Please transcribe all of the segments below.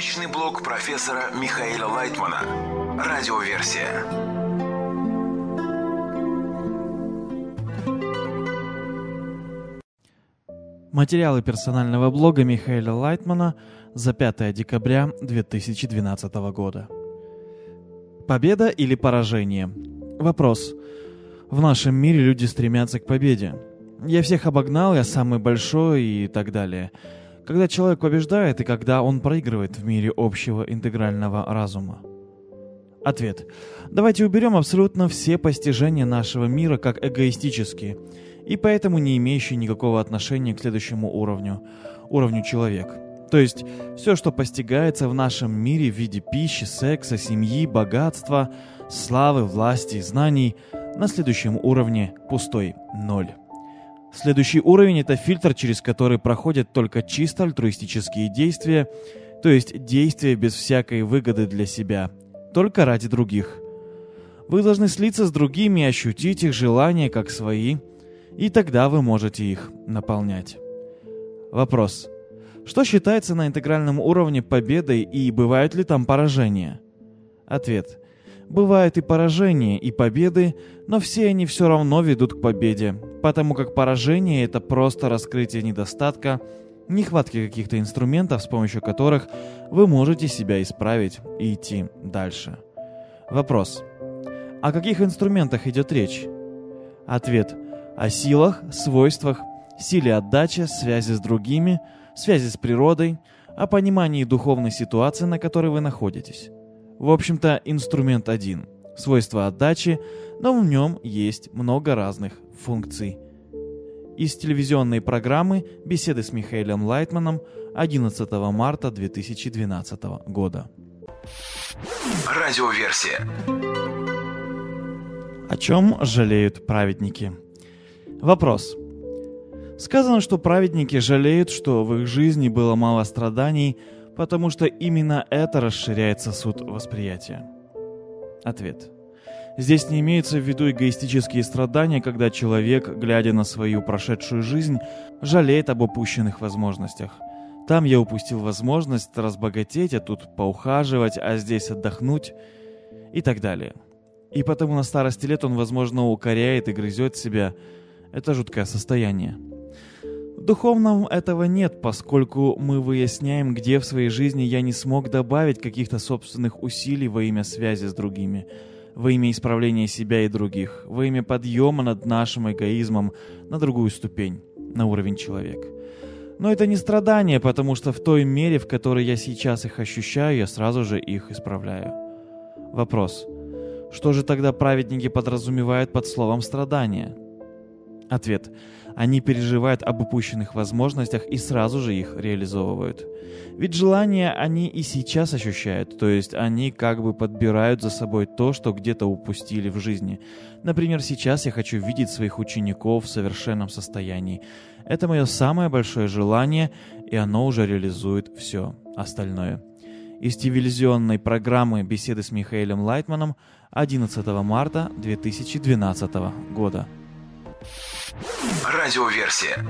Научный блог профессора Михаила Лайтмана. Радиоверсия. Материалы персонального блога Михаила Лайтмана за 5 декабря 2012 года. Победа или поражение? Вопрос. В нашем мире люди стремятся к победе. Я всех обогнал, я самый большой и так далее. Когда человек побеждает и когда он проигрывает в мире общего интегрального разума? Ответ. Давайте уберем абсолютно все постижения нашего мира как эгоистические и поэтому не имеющие никакого отношения к следующему уровню человек. То есть все, что постигается в нашем мире в виде пищи, секса, семьи, богатства, славы, власти и знаний, на следующем уровне пустой ноль. Следующий уровень – это фильтр, через который проходят только чисто альтруистические действия, то есть действия без всякой выгоды для себя, только ради других. Вы должны слиться с другими и ощутить их желания как свои, и тогда вы можете их наполнять. Вопрос. Что считается на интегральном уровне победой и бывают ли там поражения? Ответ. Бывают и поражения, и победы, но все они все равно ведут к победе, потому как поражение – это просто раскрытие недостатка, нехватки каких-то инструментов, с помощью которых вы можете себя исправить и идти дальше. Вопрос. О каких инструментах идет речь? Ответ. О силах, свойствах, силе отдачи, связи с другими, связи с природой, о понимании духовной ситуации, на которой вы находитесь. В общем-то, инструмент один – свойства отдачи, но в нем есть много разных функций. Из телевизионной программы «Беседы с Михаилом Лайтманом» 11 марта 2012 года. Радиоверсия. О чем жалеют праведники? Вопрос. Сказано, что праведники жалеют, что в их жизни было мало страданий, потому что именно это расширяет сосуд восприятия. Ответ. Здесь не имеется в виду эгоистические страдания, когда человек, глядя на свою прошедшую жизнь, жалеет об упущенных возможностях. Там я упустил возможность разбогатеть, а тут поухаживать, а здесь отдохнуть и так далее. И потому на старости лет он, возможно, укоряет и грызет себя. Это жуткое состояние. В духовном этого нет, поскольку мы выясняем, где в своей жизни я не смог добавить каких-то собственных усилий во имя связи с другими, во имя исправления себя и других, во имя подъема над нашим эгоизмом на другую ступень, на уровень человека. Но это не страдания, потому что в той мере, в которой я сейчас их ощущаю, я сразу же их исправляю. Вопрос. Что же тогда праведники подразумевают под словом «страдания»? Ответ. Они переживают об упущенных возможностях и сразу же их реализовывают. Ведь желания они и сейчас ощущают, то есть они как бы подбирают за собой то, что где-то упустили в жизни. Например, сейчас я хочу видеть своих учеников в совершенном состоянии. Это мое самое большое желание, и оно уже реализует все остальное. Из телевизионной программы «Беседы с Михаилом Лайтманом» 11 марта 2012 года. Радиоверсия.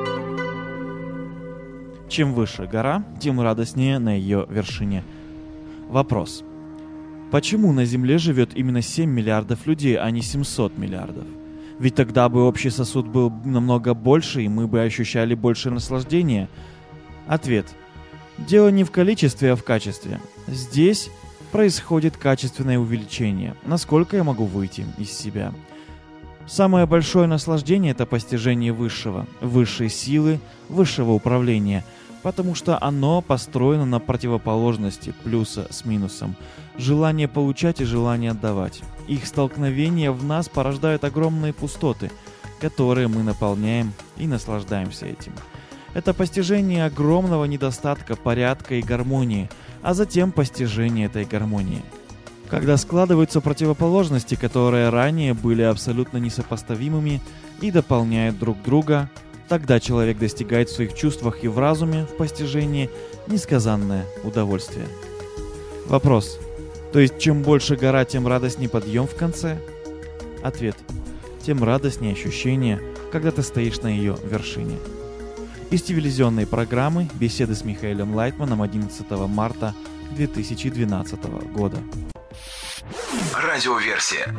Чем выше гора, тем радостнее на ее вершине. Вопрос. Почему на Земле живет именно 7 миллиардов людей, а не 700 миллиардов? Ведь тогда бы общий сосуд был намного больше, и мы бы ощущали больше наслаждения. Ответ. Дело не в количестве, а в качестве. Здесь происходит качественное увеличение, насколько я могу выйти из себя. Самое большое наслаждение – это постижение высшего, высшей силы, высшего управления, потому что оно построено на противоположности плюса с минусом, желание получать и желание отдавать. Их столкновение в нас порождает огромные пустоты, которые мы наполняем и наслаждаемся этим. Это постижение огромного недостатка порядка и гармонии, а затем постижение этой гармонии. Когда складываются противоположности, которые ранее были абсолютно несопоставимыми и дополняют друг друга, тогда человек достигает в своих чувствах и в разуме, в постижении, несказанное удовольствие. Вопрос. То есть, чем больше гора, тем радостнее подъем в конце? Ответ. Тем радостнее ощущение, когда ты стоишь на ее вершине. Из телевизионной программы «Беседы с Михаилом Лайтманом» 11 марта 2012 года. Радиоверсия.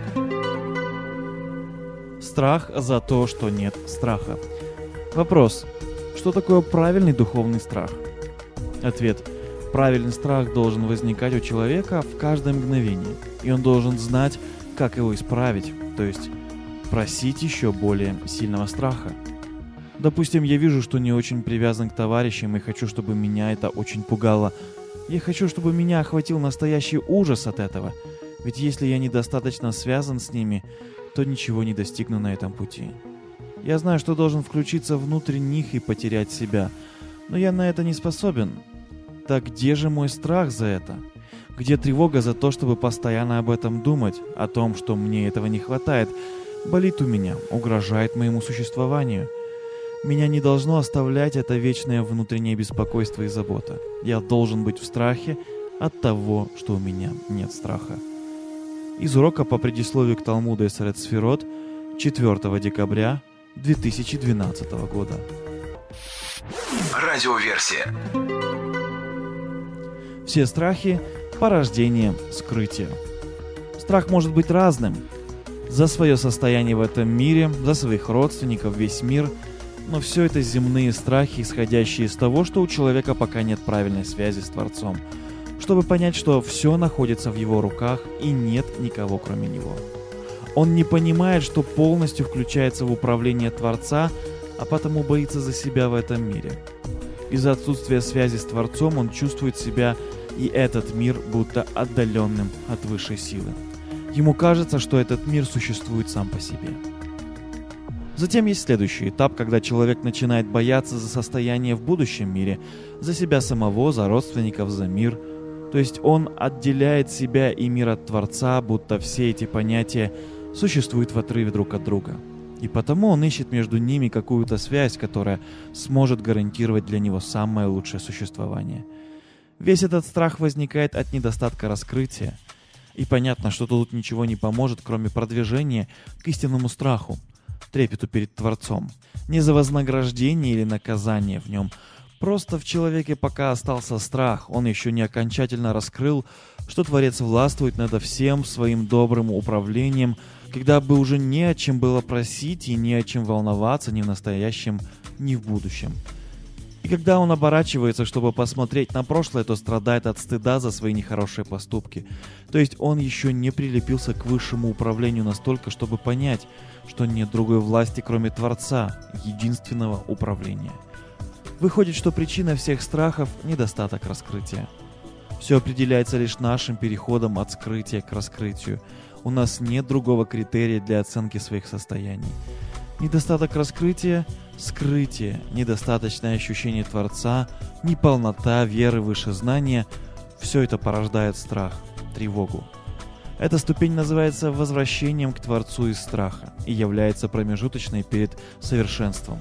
Страх за то, что нет страха. Вопрос. Что такое правильный духовный страх? Ответ. Правильный страх должен возникать у человека в каждое мгновение, и он должен знать, как его исправить, то есть просить еще более сильного страха. Допустим, я вижу, что не очень привязан к товарищам и хочу, чтобы меня это очень пугало. Я хочу, чтобы меня охватил настоящий ужас от этого, ведь если я недостаточно связан с ними, то ничего не достигну на этом пути. Я знаю, что должен включиться внутрь них и потерять себя, но я на это не способен. Так где же мой страх за это? Где тревога за то, чтобы постоянно об этом думать, о том, что мне этого не хватает, болит у меня, угрожает моему существованию? Меня не должно оставлять это вечное внутреннее беспокойство и забота. Я должен быть в страхе от того, что у меня нет страха. Из урока по предисловию к Талмуду Эсерет Сфирот 4 декабря 2012 года. Радиоверсия. Все страхи – порождение скрытия. Страх может быть разным. За свое состояние в этом мире, за своих родственников, весь мир. Но все это земные страхи, исходящие из того, что у человека пока нет правильной связи с Творцом, чтобы понять, что все находится в его руках и нет никого кроме него. Он не понимает, что полностью включается в управление Творца, а потому боится за себя в этом мире. Из-за отсутствия связи с Творцом он чувствует себя и этот мир будто отдаленным от высшей силы. Ему кажется, что этот мир существует сам по себе. Затем есть следующий этап, когда человек начинает бояться за состояние в будущем мире, за себя самого, за родственников, за мир. То есть он отделяет себя и мир от Творца, будто все эти понятия существуют в отрыве друг от друга. И потому он ищет между ними какую-то связь, которая сможет гарантировать для него самое лучшее существование. Весь этот страх возникает от недостатка раскрытия. И понятно, что тут ничего не поможет, кроме продвижения к истинному страху, трепету перед Творцом. Не за вознаграждение или наказание в нем. Просто в человеке пока остался страх, он еще не окончательно раскрыл, что Творец властвует над всем своим добрым управлением, когда бы уже не о чем было просить и не о чем волноваться ни в настоящем, ни в будущем. И когда он оборачивается, чтобы посмотреть на прошлое, то страдает от стыда за свои нехорошие поступки. То есть он еще не прилепился к высшему управлению настолько, чтобы понять, что нет другой власти, кроме Творца, единственного управления. Выходит, что причина всех страхов – недостаток раскрытия. Все определяется лишь нашим переходом от скрытия к раскрытию. У нас нет другого критерия для оценки своих состояний. Недостаток раскрытия – скрытие, недостаточное ощущение Творца, неполнота веры выше знания – все это порождает страх, тревогу. Эта ступень называется возвращением к Творцу из страха и является промежуточной перед совершенством.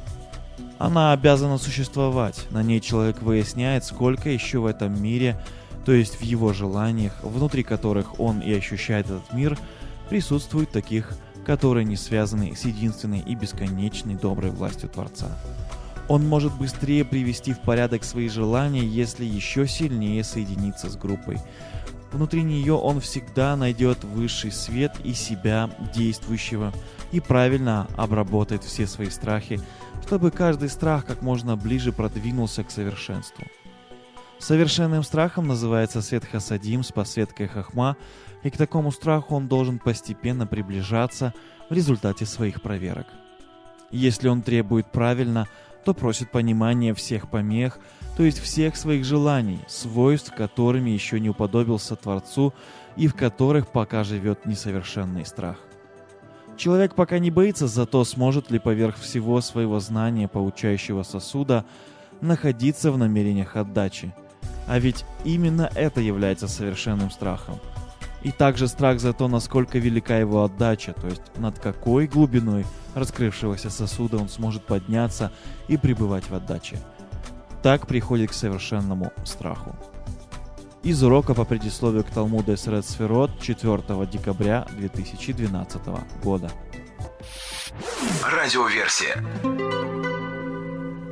Она обязана существовать, на ней человек выясняет, сколько еще в этом мире, то есть в его желаниях, внутри которых он и ощущает этот мир, присутствует таких, которые не связаны с единственной и бесконечной доброй властью Творца. Он может быстрее привести в порядок свои желания, если еще сильнее соединиться с группой. Внутри нее он всегда найдет высший свет и себя, действующего, и правильно обработает все свои страхи, чтобы каждый страх как можно ближе продвинулся к совершенству. Совершенным страхом называется свет Хасадим с подсветкой Хахма, и к такому страху он должен постепенно приближаться в результате своих проверок. Если он требует правильно, то просит понимания всех помех, то есть всех своих желаний, свойств, которыми еще не уподобился Творцу и в которых пока живет несовершенный страх. Человек пока не боится, зато сможет ли поверх всего своего знания получающего сосуда находиться в намерениях отдачи. А ведь именно это является совершенным страхом. И также страх за то, насколько велика его отдача, то есть над какой глубиной раскрывшегося сосуда он сможет подняться и пребывать в отдаче. Так приходит к совершенному страху. Из урока по предисловию к Талмуду Эсерет Сфирот 4 декабря 2012 года. Радиоверсия.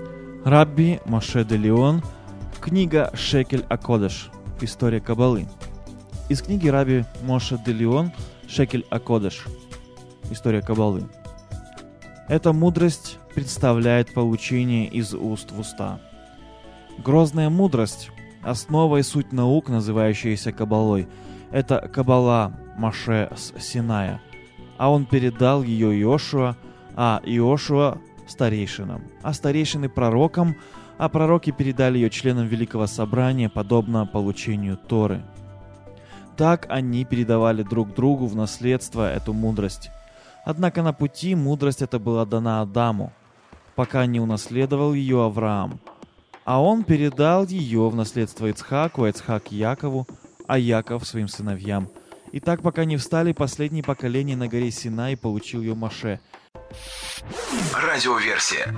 Рабби Моше де Леон, книга «Шекель а-Кодеш. История Каббалы». Из книги Рабби Моше де Леон «Шекель а-Кодеш. История Каббалы». Эта мудрость представляет получение из уст в уста. Грозная мудрость, основа и суть наук, называющаяся Каббалой, это Каббала Моше с Синая, а он передал ее Иошуа, а Иошуа старейшинам, а старейшины пророкам, а пророки передали ее членам Великого Собрания, подобно получению Торы. Так они передавали друг другу в наследство эту мудрость. Однако на пути мудрость эта была дана Адаму, пока не унаследовал ее Авраам. А он передал ее в наследство Ицхаку, а Ицхак Якову, а Яков своим сыновьям. И так, пока не встали последние поколения на горе Синай, получил ее Моше. Радиоверсия.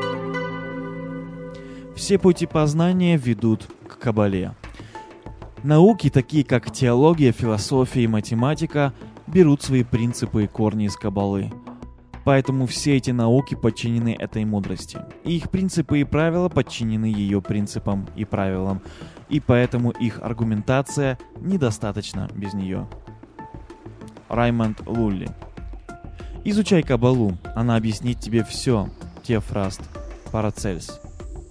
Все пути познания ведут к Каббале. Науки, такие как теология, философия и математика, берут свои принципы и корни из Каббалы. Поэтому все эти науки подчинены этой мудрости. И их принципы и правила подчинены ее принципам и правилам. И поэтому их аргументация недостаточна без нее. Раймонд Лулли. Изучай Каббалу, она объяснит тебе все. Теофраст Парацельс.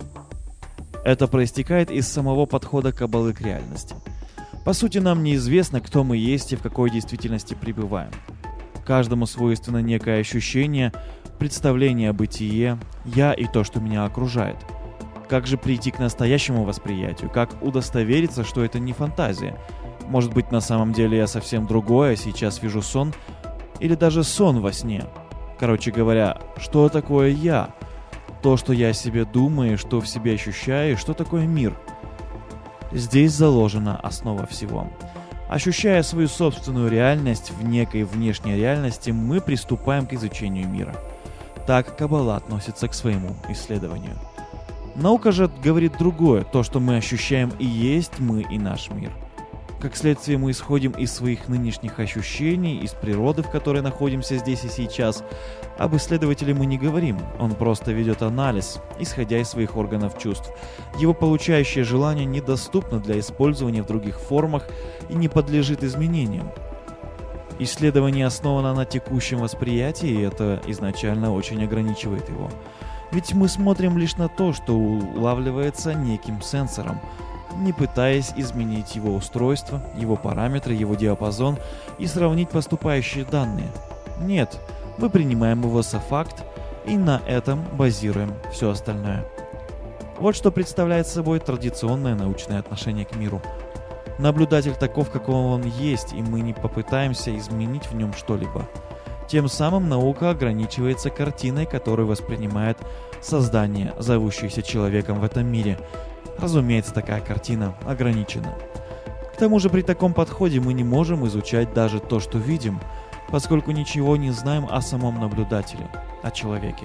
Это проистекает из самого подхода Каббалы к реальности. По сути, нам неизвестно, кто мы есть и в какой действительности пребываем. Каждому свойственно некое ощущение, представление о бытие, я и то, что меня окружает. Как же прийти к настоящему восприятию? Как удостовериться, что это не фантазия? Может быть, на самом деле я совсем другое, сейчас вижу сон? Или даже сон во сне? Короче говоря, что такое я? То, что я о себе думаю, что в себе ощущаю, что такое мир? Здесь заложена основа всего. Ощущая свою собственную реальность в некой внешней реальности, мы приступаем к изучению мира. Так Каббала относится к своему исследованию. Наука же говорит другое, то, что мы ощущаем и есть мы и наш мир. Как следствие, мы исходим из своих нынешних ощущений, из природы, в которой находимся здесь и сейчас. Об исследователе мы не говорим, он просто ведет анализ, исходя из своих органов чувств. Его получающее желание недоступно для использования в других формах и не подлежит изменениям. Исследование основано на текущем восприятии, и это изначально очень ограничивает его. Ведь мы смотрим лишь на то, что улавливается неким сенсором, не пытаясь изменить его устройство, его параметры, его диапазон и сравнить поступающие данные. Нет, мы принимаем его за факт и на этом базируем все остальное. Вот что представляет собой традиционное научное отношение к миру. Наблюдатель таков, каков он есть, и мы не попытаемся изменить в нем что-либо. Тем самым наука ограничивается картиной, которую воспринимает создание, зовущееся человеком в этом мире. Разумеется, такая картина ограничена. К тому же при таком подходе мы не можем изучать даже то, что видим, поскольку ничего не знаем о самом наблюдателе, о человеке.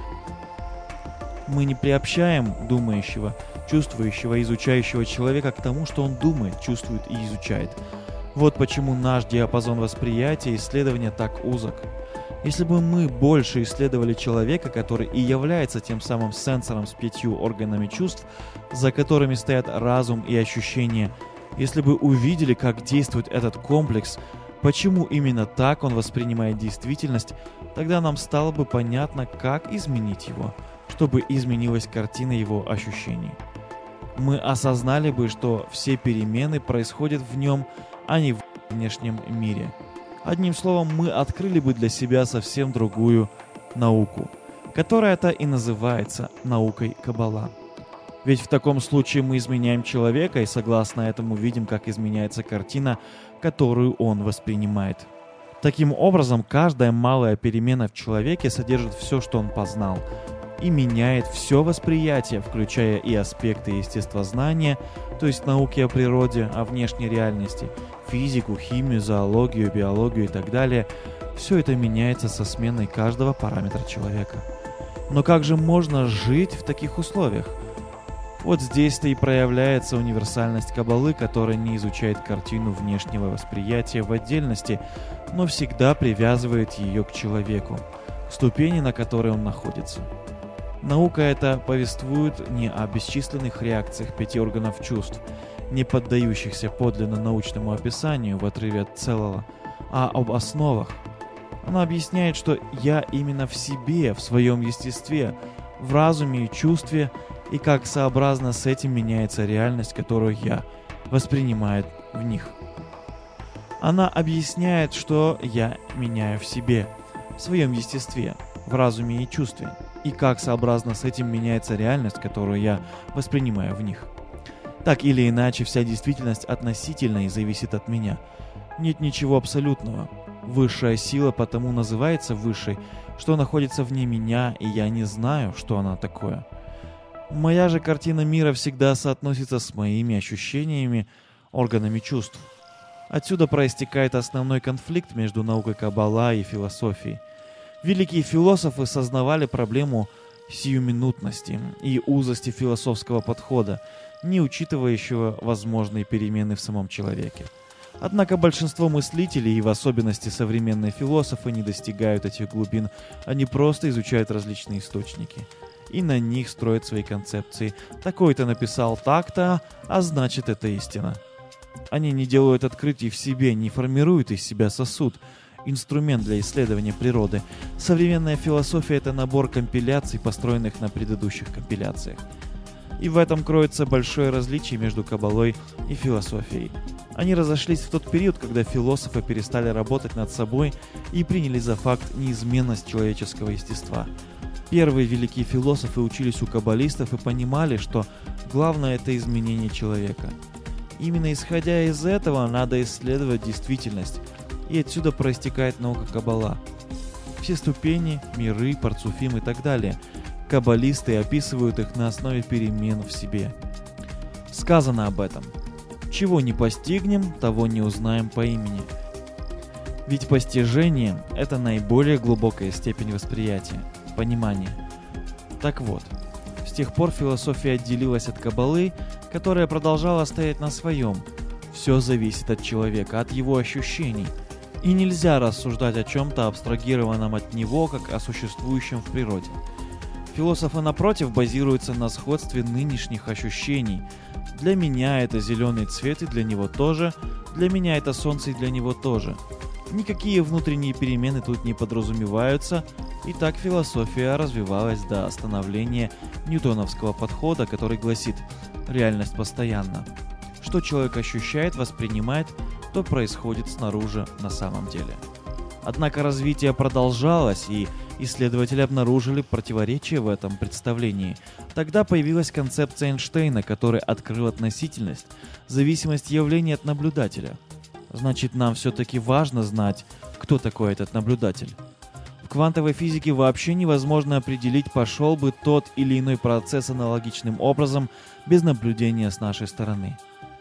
Мы не приобщаем думающего, чувствующего, изучающего человека к тому, что он думает, чувствует и изучает. Вот почему наш диапазон восприятия и исследования так узок. Если бы мы больше исследовали человека, который и является тем самым сенсором с 5 органами чувств, за которыми стоят разум и ощущения, если бы увидели, как действует этот комплекс, почему именно так он воспринимает действительность, тогда нам стало бы понятно, как изменить его, чтобы изменилась картина его ощущений. Мы осознали бы, что все перемены происходят в нем, а не в внешнем мире. Одним словом, мы открыли бы для себя совсем другую науку, которая-то и называется наукой Каббала. Ведь в таком случае мы изменяем человека и согласно этому видим, как изменяется картина, которую он воспринимает. Таким образом, каждая малая перемена в человеке содержит все, что он познал, и меняет все восприятие, включая и аспекты естествознания, то есть науки о природе, о внешней реальности, физику, химию, зоологию, биологию и так далее. Все это меняется со сменой каждого параметра человека. Но как же можно жить в таких условиях? Вот здесь-то и проявляется универсальность Каббалы, которая не изучает картину внешнего восприятия в отдельности, но всегда привязывает ее к человеку, ступени, на которой он находится. Наука эта повествует не о бесчисленных реакциях 5 органов чувств, не поддающихся подлинно научному описанию в отрыве от целого, а об основах. Она объясняет, что я именно в себе, в своем естестве, в разуме и чувстве, и как сообразно с этим меняется реальность, которую я воспринимаю в них. Она объясняет, что я меняю в себе, в своем естестве, в разуме и чувстве, и как сообразно с этим меняется реальность, которую я воспринимаю в них. Так или иначе, вся действительность относительна и зависит от меня. Нет ничего абсолютного. Высшая сила потому называется высшей, что находится вне меня, и я не знаю, что она такое. Моя же картина мира всегда соотносится с моими ощущениями, органами чувств. Отсюда проистекает основной конфликт между наукой Каббала и философией. Великие философы сознавали проблему сиюминутности и узости философского подхода, не учитывающего возможные перемены в самом человеке. Однако большинство мыслителей, и в особенности современные философы, не достигают этих глубин, они просто изучают различные источники и на них строят свои концепции. Такой-то написал так-то, а значит это истина. Они не делают открытий в себе, не формируют из себя сосуд, инструмент для исследования природы. Современная философия — это набор компиляций, построенных на предыдущих компиляциях. И в этом кроется большое различие между Каббалой и философией. Они разошлись в тот период, когда философы перестали работать над собой и приняли за факт неизменность человеческого естества. Первые великие философы учились у каббалистов и понимали, что главное — это изменение человека. Именно исходя из этого надо исследовать действительность, и отсюда проистекает наука Каббала. Все ступени, миры, парцуфим и так далее — каббалисты описывают их на основе перемен в себе. Сказано об этом: чего не постигнем, того не узнаем по имени. Ведь постижение — это наиболее глубокая степень восприятия, понимания. Так вот, с тех пор философия отделилась от Каббалы, которая продолжала стоять на своем. Все зависит от человека, от его ощущений. И нельзя рассуждать о чем-то абстрагированном от него, как о существующем в природе. Философы, напротив, базируются на сходстве нынешних ощущений. Для меня это зеленый цвет, и для него тоже. Для меня это солнце, и для него тоже. Никакие внутренние перемены тут не подразумеваются. И так философия развивалась до становления ньютоновского подхода, который гласит: реальность постоянна. Что человек ощущает, воспринимает, то происходит снаружи на самом деле. Однако развитие продолжалось, и исследователи обнаружили противоречие в этом представлении. Тогда появилась концепция Эйнштейна, который открыл относительность, зависимость явлений от наблюдателя. Значит, нам все-таки важно знать, кто такой этот наблюдатель. В квантовой физике вообще невозможно определить, пошел бы тот или иной процесс аналогичным образом без наблюдения с нашей стороны.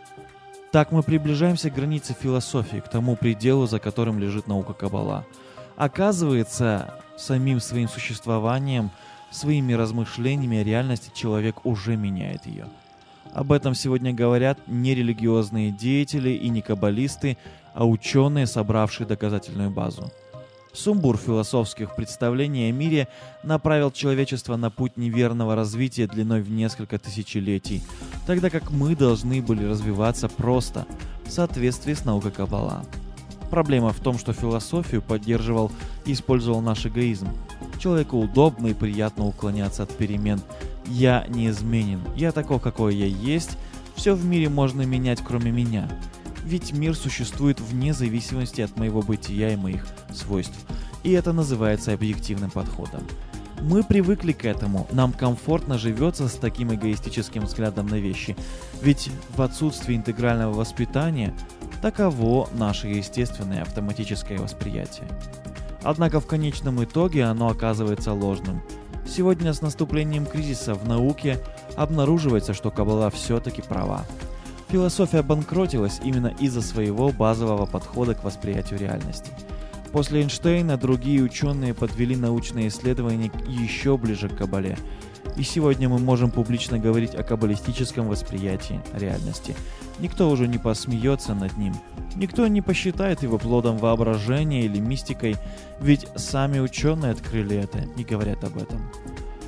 Так мы приближаемся к границе философии, к тому пределу, за которым лежит наука Каббала. Оказывается, самим своим существованием, своими размышлениями о реальности человек уже меняет ее. Об этом сегодня говорят не религиозные деятели и не каббалисты, а ученые, собравшие доказательную базу. Сумбур философских представлений о мире направил человечество на путь неверного развития длиной в несколько тысячелетий, тогда как мы должны были развиваться просто, в соответствии с наукой Каббала. Проблема в том, что философию поддерживал и использовал наш эгоизм. Человеку удобно и приятно уклоняться от перемен. Я неизменен, я таков, какой я есть, все в мире можно менять, кроме меня. Ведь мир существует вне зависимости от моего бытия и моих свойств. И это называется объективным подходом. Мы привыкли к этому, нам комфортно живется с таким эгоистическим взглядом на вещи. Ведь в отсутствии интегрального воспитания таково наше естественное автоматическое восприятие. Однако в конечном итоге оно оказывается ложным. Сегодня с наступлением кризиса в науке обнаруживается, что Каббала все-таки права. Философия обанкротилась именно из-за своего базового подхода к восприятию реальности. После Эйнштейна другие ученые подвели научные исследования еще ближе к Каббале. И сегодня мы можем публично говорить о каббалистическом восприятии реальности. Никто уже не посмеется над ним. Никто не посчитает его плодом воображения или мистикой, ведь сами ученые открыли это и говорят об этом.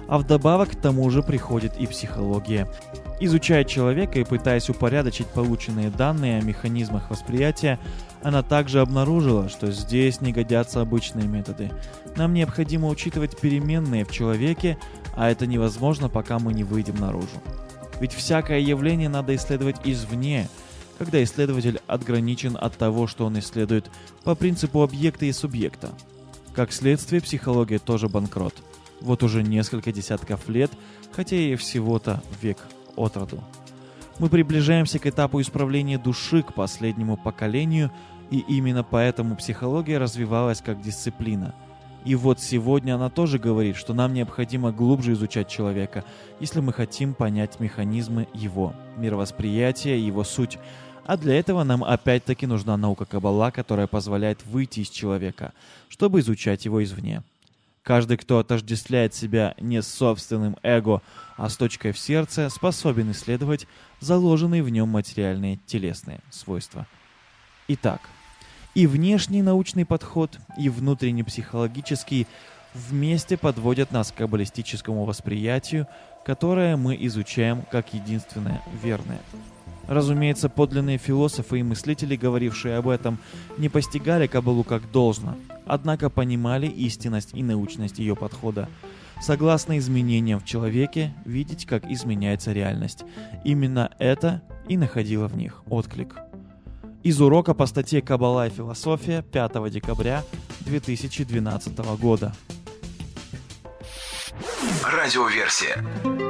А вдобавок к тому же приходит и психология. Изучая человека и пытаясь упорядочить полученные данные о механизмах восприятия, она также обнаружила, что здесь не годятся обычные методы. Нам необходимо учитывать переменные в человеке, а это невозможно, пока мы не выйдем наружу. Ведь всякое явление надо исследовать извне, когда исследователь отграничен от того, что он исследует по принципу объекта и субъекта. Как следствие, психология тоже банкрот. Вот уже несколько десятков лет, хотя и всего-то век от роду. Мы приближаемся к этапу исправления души, к последнему поколению, и именно поэтому психология развивалась как дисциплина. И вот сегодня она тоже говорит, что нам необходимо глубже изучать человека, если мы хотим понять механизмы его мировосприятия, его суть. А для этого нам опять-таки нужна наука Каббала, которая позволяет выйти из человека, чтобы изучать его извне. Каждый, кто отождествляет себя не с собственным эго, а с точкой в сердце, способен исследовать заложенные в нем материальные телесные свойства. Итак, и внешний научный подход, и внутренний психологический вместе подводят нас к каббалистическому восприятию, которое мы изучаем как единственное верное. Разумеется, подлинные философы и мыслители, говорившие об этом, не постигали Каббалу как должно, однако понимали истинность и научность ее подхода. Согласно изменениям в человеке, видеть, как изменяется реальность. Именно это и находило в них отклик. Из урока по статье «Каббала и философия» 5 декабря 2012 года. Радиоверсия.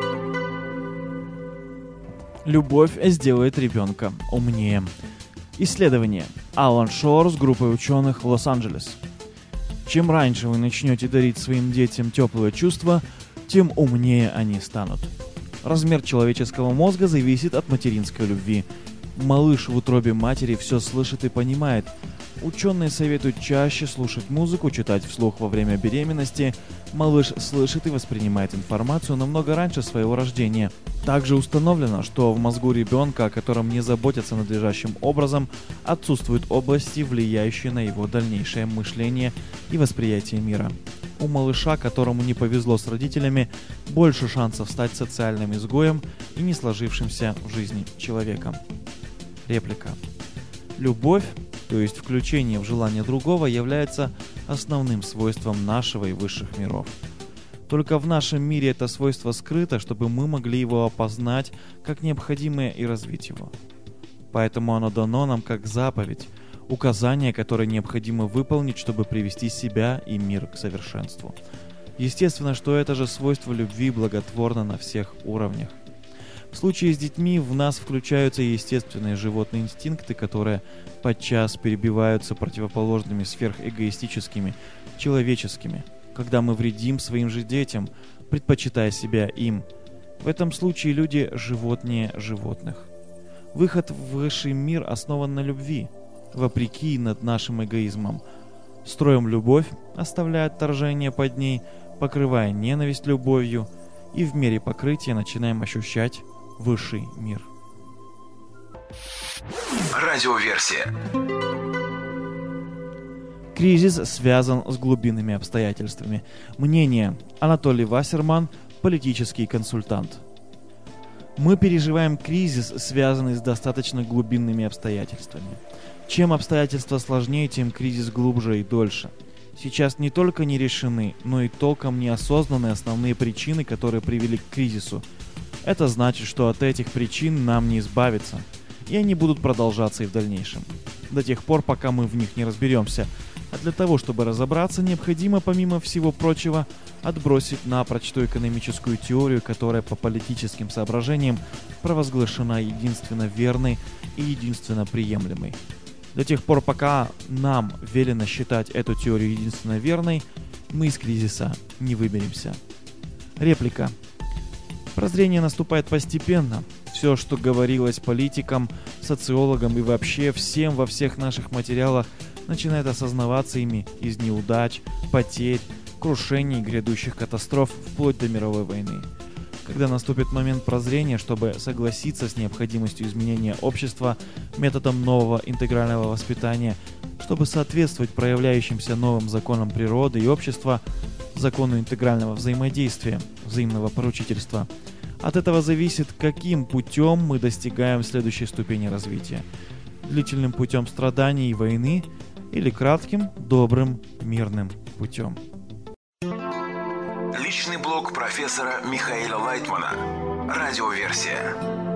Любовь сделает ребенка умнее. Исследование. Алан Шор с группой ученых Лос-Анджелес. Чем раньше вы начнете дарить своим детям теплые чувства, тем умнее они станут. Размер человеческого мозга зависит от материнской любви. Малыш в утробе матери все слышит и понимает. Ученые советуют чаще слушать музыку, читать вслух во время беременности. Малыш слышит и воспринимает информацию намного раньше своего рождения. Также установлено, что в мозгу ребенка, о котором не заботятся надлежащим образом, отсутствуют области, влияющие на его дальнейшее мышление и восприятие мира. У малыша, которому не повезло с родителями, больше шансов стать социальным изгоем и не сложившимся в жизни человеком. Реплика. Любовь, то есть включение в желание другого, является основным свойством нашего и высших миров. Только в нашем мире это свойство скрыто, чтобы мы могли его опознать как необходимое и развить его. Поэтому оно дано нам как заповедь, указание, которое необходимо выполнить, чтобы привести себя и мир к совершенству. Естественно, что это же свойство любви благотворно на всех уровнях. В случае с детьми в нас включаются естественные животные инстинкты, которые подчас перебиваются противоположными сверхэгоистическими, человеческими, когда мы вредим своим же детям, предпочитая себя им. В этом случае люди животнее животных. Выход в высший мир основан на любви, вопреки над нашим эгоизмом. Строим любовь, оставляя отторжение под ней, покрывая ненависть любовью, и в мере покрытия начинаем ощущать высший мир. Радиоверсия. Кризис связан с глубинными обстоятельствами. Мнение. Анатолий Вассерман, политический консультант. Мы переживаем кризис, связанный с достаточно глубинными обстоятельствами. Чем обстоятельства сложнее, тем кризис глубже и дольше. Сейчас не только не решены, но и толком не осознаны основные причины, которые привели к кризису. Это значит, что от этих причин нам не избавиться, и они будут продолжаться и в дальнейшем. До тех пор, пока мы в них не разберемся. А для того, чтобы разобраться, необходимо, помимо всего прочего, отбросить напрочь ту экономическую теорию, которая по политическим соображениям провозглашена единственно верной и единственно приемлемой. До тех пор, пока нам велено считать эту теорию единственно верной, мы из кризиса не выберемся. Реплика. Прозрение наступает постепенно. Все, что говорилось политикам, социологам и вообще всем во всех наших материалах, начинает осознаваться ими из неудач, потерь, крушений, грядущих катастроф, вплоть до мировой войны. Когда наступит момент прозрения, чтобы согласиться с необходимостью изменения общества методом нового интегрального воспитания, чтобы соответствовать проявляющимся новым законам природы и общества, закону интегрального взаимодействия, взаимного поручительства. От этого зависит, каким путем мы достигаем следующей ступени развития. Длительным путем страданий и войны или кратким, добрым, мирным путем. Личный блог профессора Михаила Лайтмана. Радиоверсия.